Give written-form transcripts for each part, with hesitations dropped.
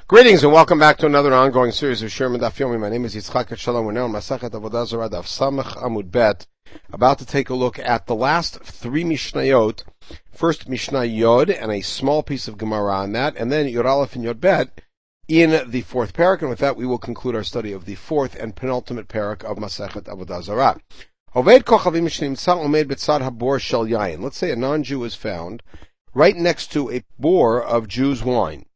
Greetings and welcome back to another ongoing series of Sherman Daf Yomi. My name is Yitzchak Shalom. We're now on Masachet Avodah Zarah Daf Samach Amud Bet, about to take a look at the last three Mishnayot. First Mishnah Yod and a small piece of Gemara on that, and then Yod Aleph and Yod Bet in the fourth parak. And with that, we will conclude our study of the fourth and penultimate parak of Masachet Avodah Zarah. Oved Kochavim Shnimtza Omed Betzad Habor Shel Yayin. Let's say a non-Jew is found right next to a bore of Jew's wine.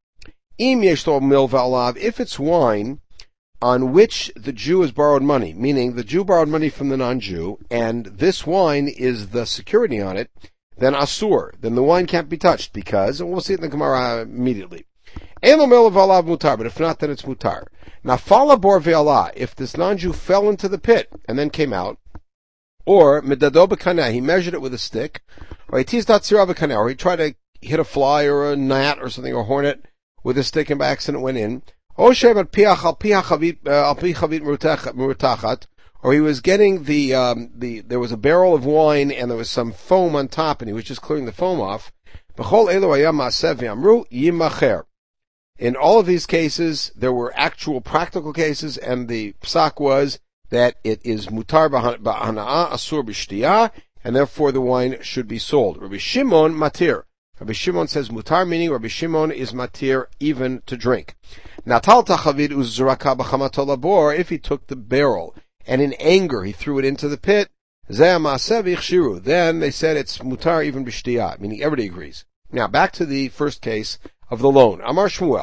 If it's wine on which the Jew has borrowed money, meaning the Jew borrowed money from the non-Jew, and this wine is the security on it, then asur, then the wine can't be touched because, and we'll see it in the Gemara immediately. But if not, then it's mutar. Now, fala bor ve'ala, if this non-Jew fell into the pit and then came out, or medado b'kaneh, he measured it with a stick, or he tiz datzira b'kaneh, or he tried to hit a fly or a gnat or something, or hornet, with a stick and by accident went in, or he was getting there was a barrel of wine and there was some foam on top and he was just clearing the foam off. In all of these cases, there were actual practical cases, and the psak was that it is mutar b'hana'ah asur b'shtiyah, and therefore the wine should be sold. Rabbi Shimon matir. Rabbi Shimon says mutar, meaning Rabbi Shimon is matir even to drink. Natal tachavid uzraka b'chamato labor, if he took the barrel and in anger he threw it into the pit, then they said it's mutar even b'shtiyah, meaning everybody agrees. Now back to the first case of the loan. Amar Shmuel,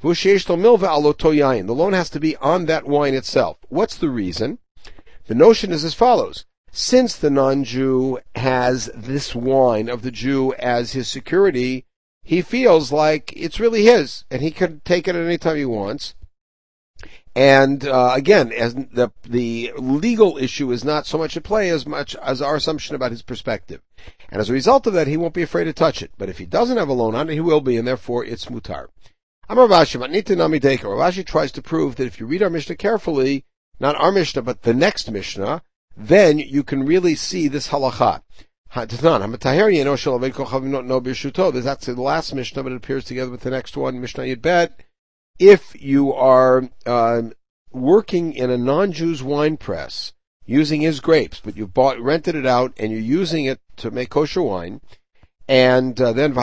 the loan has to be on that wine itself. What's the reason? The notion is as follows. Since the non-Jew has this wine of the Jew as his security, he feels like it's really his, and he can take it at any time he wants. And again, as the legal issue is not so much at play as much as our assumption about his perspective. And as a result of that, he won't be afraid to touch it. But if he doesn't have a loan on it, he will be, and therefore it's mutar. Amar Rav Ashi tries to prove that if you read our Mishnah carefully, not our Mishnah, but the next Mishnah, then you can really see this halakha. That's actually the last Mishnah, but it appears together with the next one, Mishnah Yud Bet. If you are working in a non-Jew's wine press, using his grapes, but you've rented it out, and you're using it to make kosher wine, and then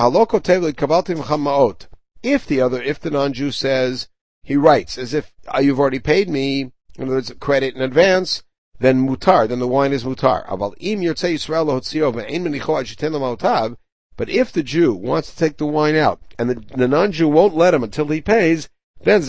if the non-Jew says, he writes, as if you've already paid me, in other words, credit in advance, then mutar, then the wine is mutar. But if the Jew wants to take the wine out, and the non-Jew won't let him until he pays, then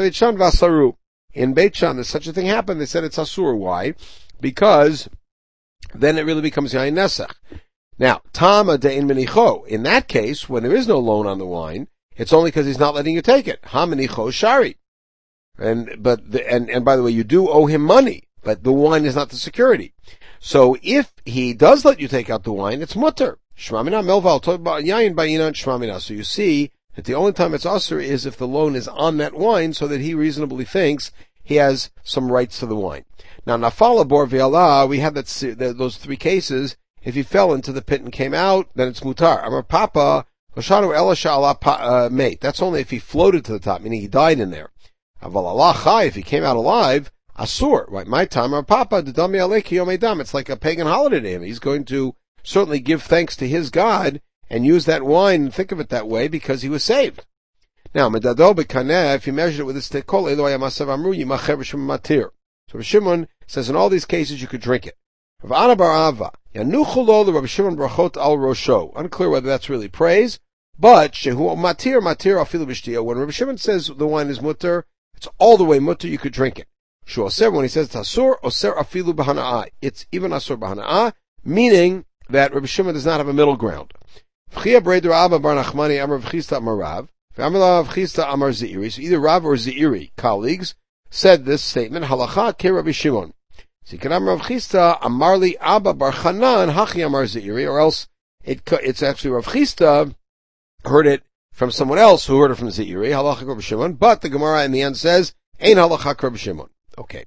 in Beit Shan, there's such a thing happened, they said it's asur. Why? Because then it really becomes yain nesach. Now, tama de'in menicho, in that case, when there is no loan on the wine, it's only because he's not letting you take it. Ha menicho shari. And by the way, you do owe him money, but the wine is not the security. So if he does let you take out the wine, it's mutter. Shmamina melval yayin bayinan shmamina. So you see that the only time it's asur is if the loan is on that wine, so that he reasonably thinks he has some rights to the wine. Now, nafala bor ve'ala, we had those three cases. If he fell into the pit and came out, then it's mutar. Amar papa, hoshanu ela sha'ala mate. That's only if he floated to the top, meaning he died in there. Aval Allah chai, if he came out alive, asur, right? My time, our papa, dedami aleki yomedam. It's like a pagan holiday to him. He's going to certainly give thanks to his God and use that wine and think of it that way because he was saved. Now, medado b'kaneh, if you measure it with a stick, kol eloi amasav amru yimacher b'shem matir. So Rav Shimon says in all these cases you could drink it. Rav Ana bar Ava, yanuchu lo the Rav Shimon brachot al rosho. Unclear whether that's really praise, but shehu matir afilu b'shtiyah. When Rav Shimon says the wine is mutter, it's all the way mutter, you could drink it. Shu oser, when he says it's asur, oser afilu b'hana'ah. It's even asur b'hana'ah, meaning that Rabbi Shimon does not have a middle ground. V'chia breider Abba bar Nachmani amar v'chista amar Rav, v'amar v'chista amar Zeiri. So either Rav or Zeiri, colleagues, said this statement, halacha ke Rabbi Shimon. Zikan amar v'chista amar li Abba bar Chanan hachi amar Zeiri, or else it's actually Rav Chista heard it from someone else who heard it from Zeiri, halacha Rabbi Shimon, but the Gemara in the end says, ein halacha Rabbi Shimon. Okay.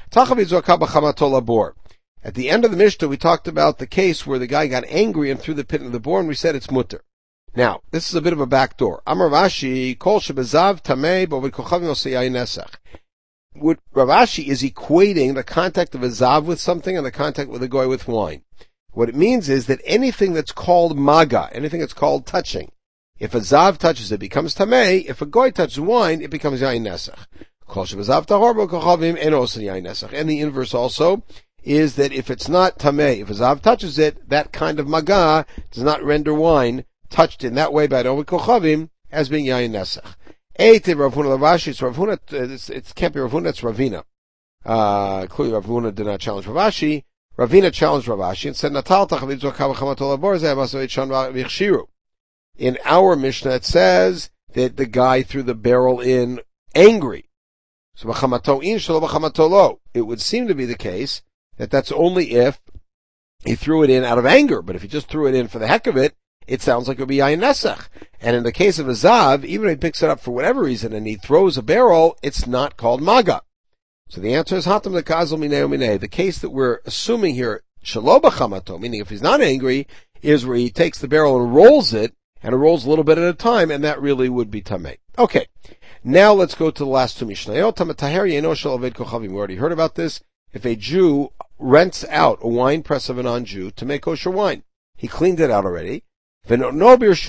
At the end of the Mishnah, we talked about the case where the guy got angry and threw the pit into the boar, and we said it's mutter. Now, this is a bit of a backdoor. Amar Rashi, Kol shebezav tamei b'ovid kochavim osei yayin nesach. What Rav Ashi is equating the contact of a zav with something and the contact with a goy with wine. What it means is that anything that's called maga, anything that's called touching, if a zav touches it, becomes tamei. If a goy touches wine, it becomes yayin nesach. Kol shebezav tahor b'kochavim eno osei yayin nesach. And the inverse also is that if it's not tamei, if a zav touches it, that kind of maga does not render wine touched in that way by Ovid Kochavim as being yayin nesach. Eitiv Rav Huna Lavashi, it's Rav Huna, it can't be Rav Huna, it's Ravina. Clearly Rav Huna did not challenge Rav Ashi. Ravina challenged Rav Ashi and said, Natal tachavit zokav chamatol aborze amasavit shan v'chshiru. In our Mishnah it says that the guy threw the barrel in angry. So b'chamato in shelo b'chamato lo. It would seem to be the case that that's only if he threw it in out of anger, but if he just threw it in for the heck of it, it sounds like it would be yayin nesach. And in the case of a zav, even if he picks it up for whatever reason and he throws a barrel, it's not called maga. So the answer is hatam lekazal minei minei. The case that we're assuming here, shelo b'chamato, meaning if he's not angry, is where he takes the barrel and rolls it, and it rolls a little bit at a time, and that really would be tamei. Okay. Now let's go to the last two Mishnayot. We already heard about this. If a Jew rents out a wine press of a non-Jew to make kosher wine, he cleaned it out already. And then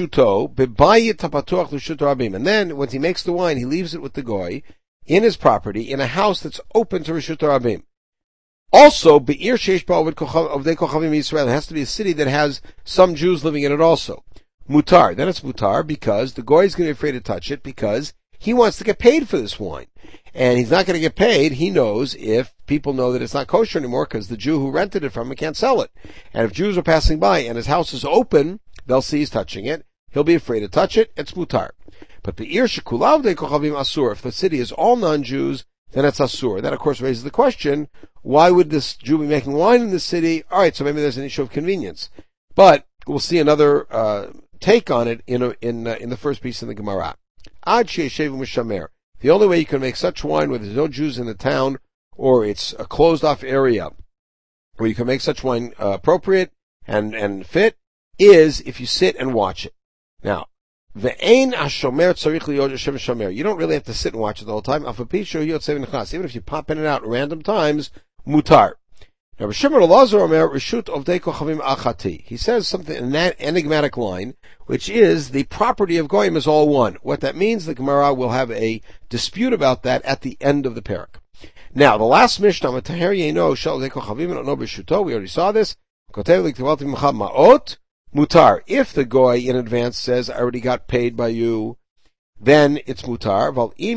once he makes the wine, he leaves it with the goy in his property in a house that's open to Reshut Rabim. Also, Be'ir Sheish Ba'ovid Kochavim Yisrael, it has to be a city that has some Jews living in it also. Mutar, then it's mutar because the goy is going to be afraid to touch it because he wants to get paid for this wine. And he's not going to get paid, he knows, if people know that it's not kosher anymore because the Jew who rented it from him can't sell it. And if Jews are passing by and his house is open, they'll see he's touching it. He'll be afraid to touch it. It's mutar. But the ir shekulav de kochavim asur. If the city is all non-Jews, then it's asur. That of course raises the question: why would this Jew be making wine in the city? All right, so maybe there's an issue of convenience. But we'll see another take on it in the first piece in the Gemara. Ad she'eshevu mishamer. The only way you can make such wine where there's no Jews in the town or it's a closed-off area where you can make such wine appropriate and fit is if you sit and watch it. Now, ve'ein hashomer tzarich liyot yoshev shomer. You don't really have to sit and watch it the whole time. Even if you pop in and out at random times, mutar. Now, Shimon Elazar Omer Reshut Ovdei Kochavim Achati. He says something in that enigmatic line, which is the property of Goyim is all one. What that means, the Gemara will have a dispute about that at the end of the parak. Now, the last Mishnah, Mataher Yeno Shel Ovdei Kochavim No Reshuto. We already saw this. Kotev Liktevaltim Machab Maot Mutar. If the Goy in advance says, I already got paid by you, then it's mutar.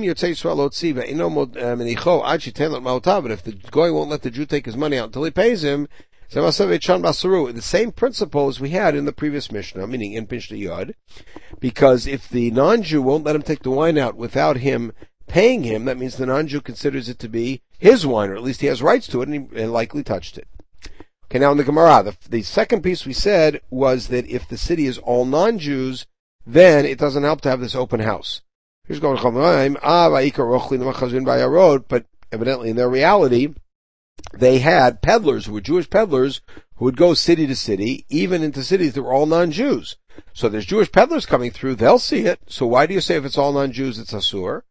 But if the Goy won't let the Jew take his money out until he pays him, the same principle as we had in the previous Mishnah, meaning in Mishnah Yod, because if the non-Jew won't let him take the wine out without him paying him, that means the non-Jew considers it to be his wine, or at least he has rights to it, and he likely touched it. Okay, now in the Gemara, the second piece we said was that if the city is all non-Jews, then it doesn't help to have this open house. Here's going but evidently in their reality, they had peddlers who were Jewish peddlers who would go city to city, even into cities that were all non-Jews. So there's Jewish peddlers coming through, they'll see it. So why do you say if it's all non-Jews it's asur?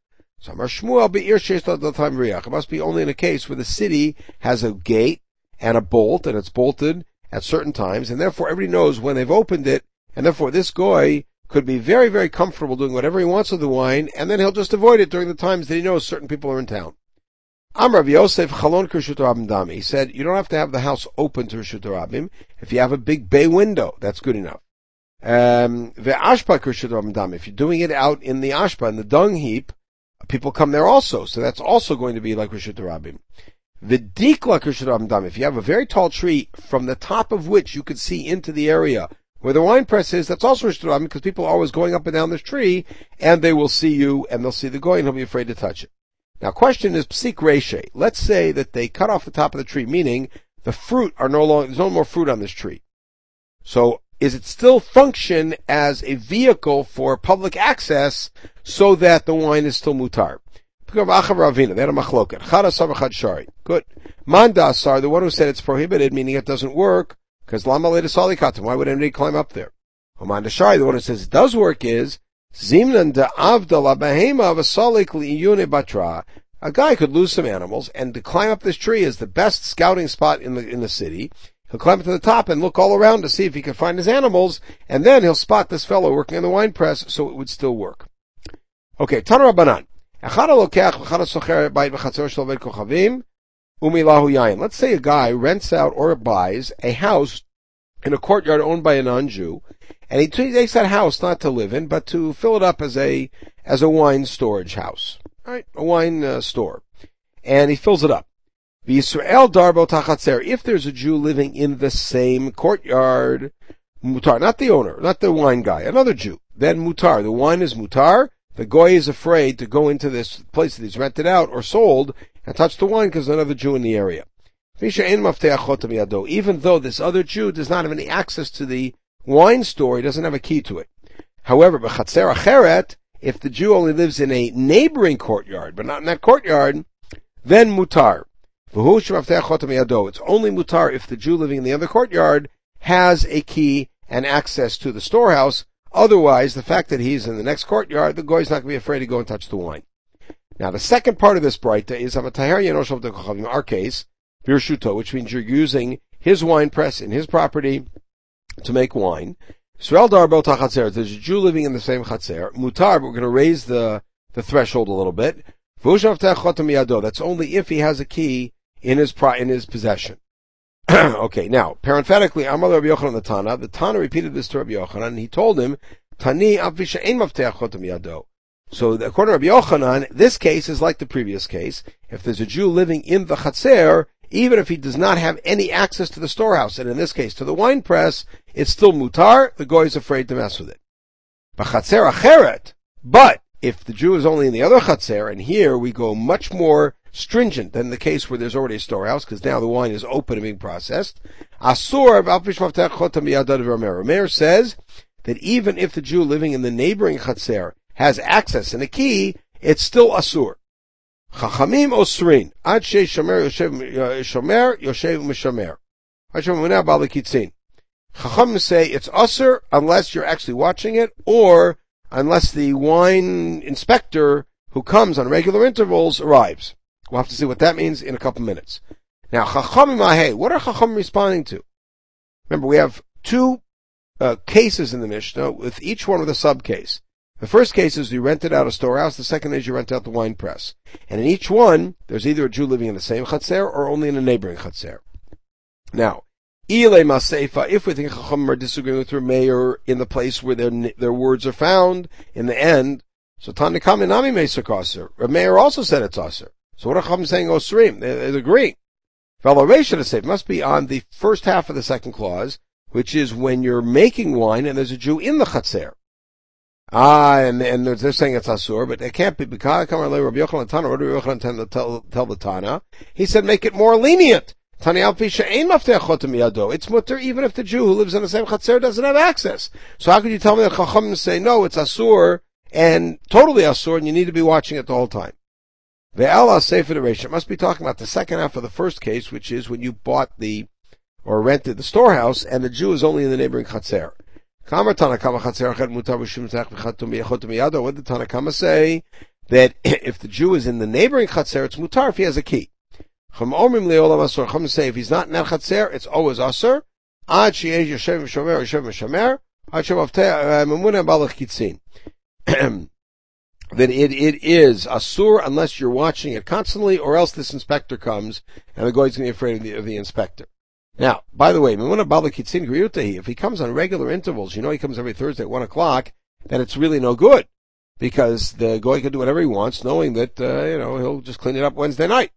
It must be only in a case where the city has a gate and a bolt, and it's bolted at certain times, and therefore everybody knows when they've opened it, and therefore this goy could be very, very comfortable doing whatever he wants with the wine, and then he'll just avoid it during the times that he knows certain people are in town. Rav Yosef Chalon Reshut Rabim Dami. He said, you don't have to have the house open to Reshut Rabim. If you have a big bay window, that's good enough. Ve'ashpa Reshut Rabim Dami. If you're doing it out in the ashpa, in the dung heap, people come there also, so that's also going to be like Reshut Rabim. V'dikla Reshut Rabim Dami. If you have a very tall tree from the top of which you could see into the area where the wine press is, that's also Reshut Rabim because people are always going up and down this tree, and they will see you, and they'll see the goy, and he'll be afraid to touch it. Now, question is psik reshe. Let's say that they cut off the top of the tree, meaning the fruit are no longer, there's no more fruit on this tree. So, is it still function as a vehicle for public access so that the wine is still mutar? They had a machloket. Good. Mandasar, the one who said it's prohibited, meaning it doesn't work, because lama leda salikatim. Why would anybody climb up there? Haman Deshari, the one who says it does work is, Zimnan de Avdala Behema Vasalik Liyune Batra. A guy could lose some animals, and to climb up this tree is the best scouting spot in the city. He'll climb to the top and look all around to see if he can find his animals, and then he'll spot this fellow working in the wine press, so it would still work. Okay, Tana Rabbanan. Let's say a guy rents out or buys a house in a courtyard owned by a non-Jew, and he takes that house not to live in, but to fill it up as a wine storage house. Right? A wine store. And he fills it up. V'Yisrael darbo tachatzer. If there's a Jew living in the same courtyard, mutar, not the owner, not the wine guy, another Jew, then mutar. The wine is mutar. The goy is afraid to go into this place that he's rented out or sold and touch the wine because there's another Jew in the area. Even though this other Jew does not have any access to the wine store, he doesn't have a key to it. However, b'chatzer acheret, if the Jew only lives in a neighboring courtyard, but not in that courtyard, then mutar. It's only mutar if the Jew living in the other courtyard has a key and access to the storehouse. Otherwise, the fact that he's in the next courtyard, the goy is not going to be afraid to go and touch the wine. Now, the second part of this braita is our case, birshuto, which means you're using his wine press in his property to make wine. There's a Jew living in the same chatzer. Mutar, but we're going to raise the threshold a little bit. That's only if he has a key in his possession. Okay, now, parenthetically, Amar Rabbi Yochanan the Tana repeated this to Rabbi Yochanan, and he told him, Tani avisha ein mafteach chotam yado. So, according to Rabbi Yochanan, this case is like the previous case. If there's a Jew living in the chatzer, even if he does not have any access to the storehouse, and in this case to the wine press, it's still mutar, the goy is afraid to mess with it. B'chatzer acheret, but if the Jew is only in the other chatzer, and here we go much more stringent than the case where there's already a storehouse, because now the wine is open and being processed, asur Rameir says that even if the Jew living in the neighboring chatzer has access and a key, it's still asur. Chachamim osrin ad shei shomer yoshev mishomer. Chachamim say it's asur unless you're actually watching it, or unless the wine inspector who comes on regular intervals arrives. We'll have to see what that means in a couple minutes. Now, Chachamim ahei, what are Chachamim responding to? Remember, we have two cases in the Mishnah, with each one with a sub-case. The first case is you rented out a storehouse, the second is you rent out the wine press. And in each one, there's either a Jew living in the same chatzer or only in a neighboring chatzer. Now, Ilei Maseifa, if we think Chachamim are disagreeing with Rameir in the place where their words are found, in the end, so Tanakam Inami Meisuk Aser. Rameir also said it's Aser. So what are Chachamim saying Osrim? They agree. Valuation it must be on the first half of the second clause, which is when you're making wine and there's a Jew in the chatzer. And they're saying it's asur, but it can't be because Rabbi Yochanan Tana. What did Rabbi Yochanan tell the Tana? He said, make it more lenient. It's mutter even if the Jew who lives in the same chatzer doesn't have access. So how could you tell me that Chachamim say no, it's asur and totally asur, and you need to be watching it the whole time? Ve'ala sefer dereisha. It must be talking about the second half of the first case, which is when you bought or rented the storehouse, and the Jew is only in the neighboring chatzer. What did the Tanakama say? That if the Jew is in the neighboring chatzer, it's mutar if he has a key. Chum say if he's not in that chatzer, it's always asur. That it is asur unless you're watching it constantly, or else this inspector comes and the guy's going to be afraid of the inspector. Now, by the way, if he comes on regular intervals, he comes every Thursday at 1 o'clock, then it's really no good. Because the guy can do whatever he wants, knowing that, he'll just clean it up Wednesday night.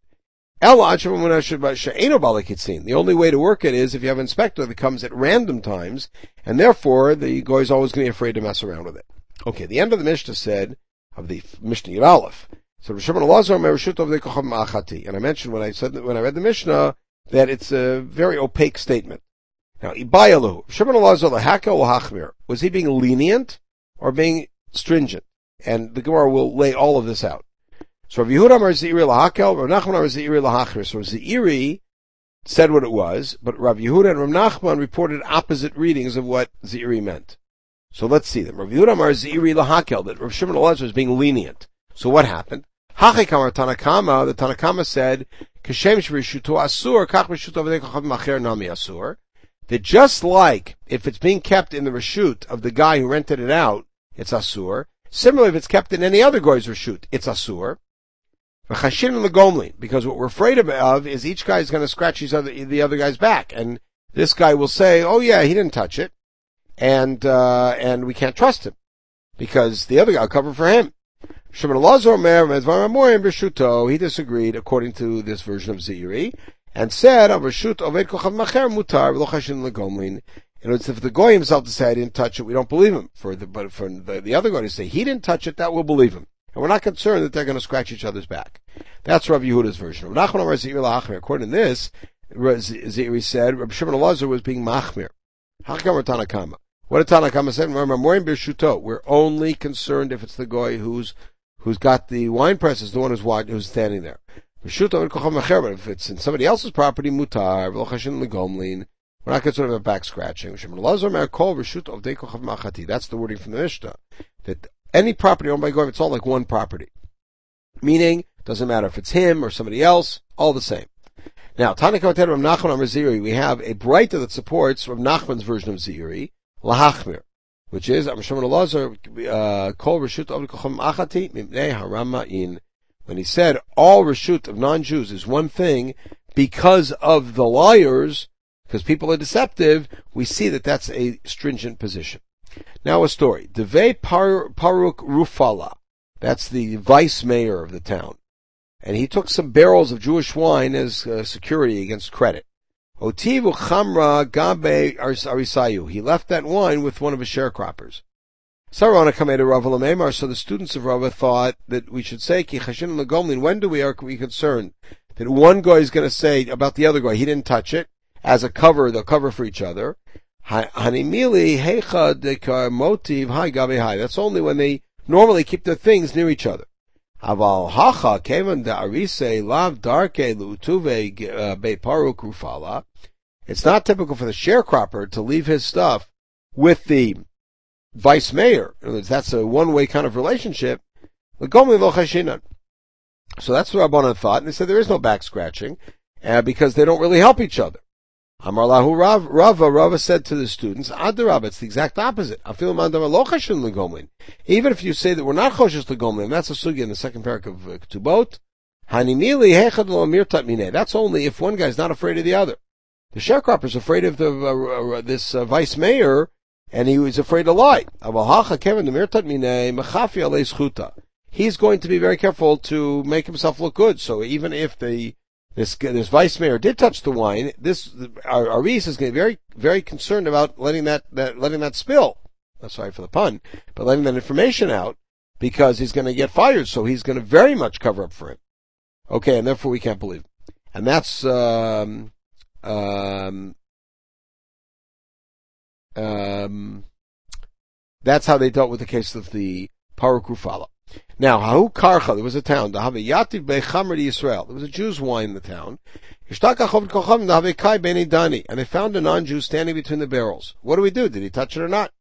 The only way to work it is if you have an inspector that comes at random times, and therefore the guy is always going to be afraid to mess around with it. Okay, the end of the Mishnah said, of the Mishnah Yud Aleph. So and I mentioned when I read the Mishnah, that it's a very opaque statement. Now, was he being lenient or being stringent? And the Gemara will lay all of this out. So Rav Yehuda Amar Ze'iri lahakel, Rav Nachman Amar Ze'iri lahachmir. So Ze'iri said what it was, but Rav Yehuda and Rav Nachman reported opposite readings of what Ze'iri meant. So let's see them. Rav Yehuda Amar Ziri Lahakel, that Rav Shimon Elazar is being lenient. So what happened? Hachikamar Tanakama, the Tanakama said, Kashem Shrishuto Asur, Kach Rishuto V'dekochav Macher Nami Asur, that just like if it's being kept in the reshut of the guy who rented it out, it's Asur. Similarly, if it's kept in any other guy's reshut, it's Asur. V'chashin L'gomlin, because what we're afraid of is each guy is going to scratch the other guy's back, and this guy will say, oh yeah, he didn't touch it, and we can't trust him, because the other guy will cover for him. Shimon Elazar Omer, Medvar Amorim B'Shuto, he disagreed according to this version of Zeiri, and said, Reshut Oved Kochav Macher Mutar, V'lo Chashin L'gomlin. In other words, if the goy himself to say, I didn't touch it, we don't believe him. But for the other guy to say, he didn't touch it, that we'll believe him. And we're not concerned that they're going to scratch each other's back. That's Rav Yehuda's version. According to this, Zeiri said, Rabbi Shimon Elazar was being machmir. Tanakama. What did Tanakama say? We're only concerned if it's the guy who's got the wine presses, the one who's standing there. But if it's in somebody else's property, mutar, we're not concerned about back scratching. That's the wording from the Mishnah. That any property owned by goy, it's all like one property. Meaning, doesn't matter if it's him or somebody else, all the same. Now, Tanakama Rav Nachman Amar Ziri, we have a braita that supports Rav Nachman's version of Ziri, Lahachmir, which is Rav Shimon Elazar Kol Reshut Oved Kocham Achati Mipnei Harama In. When he said all Reshut of non-Jews is one thing because of the liars, because people are deceptive, we see that that's a stringent position. Now a story. Devei Paruk Rufala, that's the vice mayor of the town, and he took some barrels of Jewish wine as security against credit. Otivu Chamra Gabe Arisayu. He left that wine with one of his sharecroppers. Sarana Kameda Rava Lamemar. So the students of Rava thought that we should say Ki Chashin L'Gomlin. When are we concerned that one guy is going to say about the other guy he didn't touch it as a cover? They'll cover for each other. Hanimili Heicha Dekar Motiv Hai Gabe Hai. That's only when they normally keep their things near each other. Aval Hacha Kevan Da Arise Lav Darke Lutuve Be Paruk Rufala. It's not typical for the sharecropper to leave his stuff with the vice mayor. In other words, that's a one-way kind of relationship. So that's what Rabbanan thought, and they said there is no back scratching because they don't really help each other. Amar lahu Rava said to the students, Adarab, it's the exact opposite. Even if you say that we're not choshes l'gomlin, that's a sugya in the second parak of Ketubot. That's only if one guy's not afraid of the other. The sharecropper is afraid of this vice mayor, and he was afraid to lie. He's going to be very careful to make himself look good. So even if this vice mayor did touch the wine, Aris is going to be very, very concerned about letting that spill. Sorry for the pun, but letting that information out, because he's going to get fired. So he's going to very much cover up for him. Okay, and therefore we can't believe. And that's that's how they dealt with the case of the Paruk Rufala. Now, Hahu Karcha, there was a town, Yativ Bechamer Yisrael. There was a Jew's wine in the town. And they found a non-Jew standing between the barrels. What do we do? Did he touch it or not?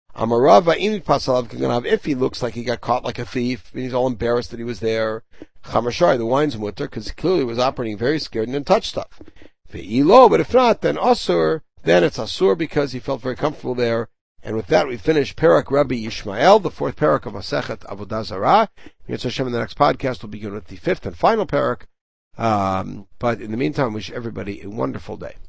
If he looks like he got caught like a thief, and he's all embarrassed that he was there, Chamashari, the wine's mutter, because he clearly was operating very scared and didn't touch stuff. But if not, then Asur, then it's Asur because he felt very comfortable there. And with that, we finish Parak Rabbi Yishmael, the fourth parak of Masechet Avodah Zarah. In the next podcast, we'll begin with the fifth and final parak. But in the meantime, wish everybody a wonderful day.